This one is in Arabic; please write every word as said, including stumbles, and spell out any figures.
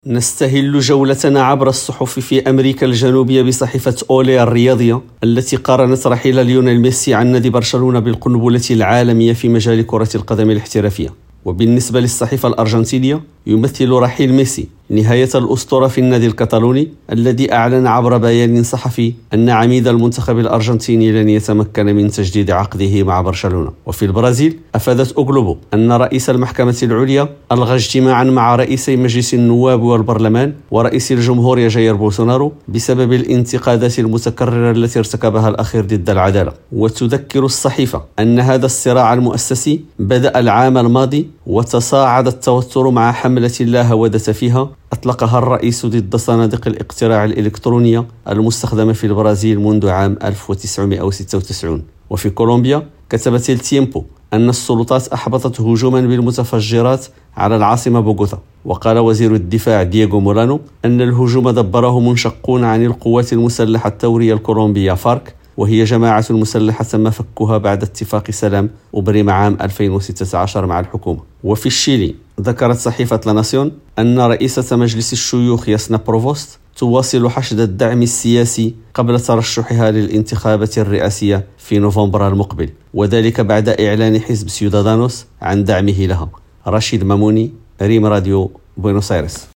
نستهل جولتنا عبر الصحف في أمريكا الجنوبية بصحيفة أولي الرياضية التي قارنت رحيل ليونيل ميسي عن نادي برشلونة بالقنبلة العالمية في مجال كرة القدم الاحترافية. وبالنسبة للصحيفة الأرجنتينية يمثل رحيل ميسي نهاية الأسطورة في النادي الكتالوني الذي أعلن عبر بيان صحفي أن عميد المنتخب الأرجنتيني لن يتمكن من تجديد عقده مع برشلونة. وفي البرازيل أفادت أوغلوبو أن رئيس المحكمة العليا ألغى اجتماعا مع رئيسي مجلس النواب والبرلمان ورئيس الجمهورية جاير بولسونارو بسبب الانتقادات المتكررة التي ارتكبها الأخير ضد العدالة. وتذكر الصحيفة أن هذا الصراع المؤسسي بدأ العام الماضي وتصاعد التوتر مع حملة لا هودة فيها أطلقها الرئيس ضد صناديق الاقتراع الإلكترونية المستخدمة في البرازيل منذ عام ألف وتسعمائة وستة وتسعين. وفي كولومبيا كتبت التيمبو أن السلطات أحبطت هجوما بالمتفجرات على العاصمة بوغوتا. وقال وزير الدفاع دييغو مورانو أن الهجوم دبره منشقون عن القوات المسلحة الثورية الكولومبية فارك، وهي جماعة مسلحة تم فكها بعد اتفاق سلام أبرم عام ألفين وستة عشر مع الحكومة. وفي الشيلي ذكرت صحيفة لاناسيون أن رئيسة مجلس الشيوخ ياسنا بروفوست تواصل حشد الدعم السياسي قبل ترشحها للانتخابات الرئاسية في نوفمبر المقبل، وذلك بعد إعلان حزب سيودادانوس عن دعمه لها. رشيد ماموني، ريم راديو، بوينوس آيرس.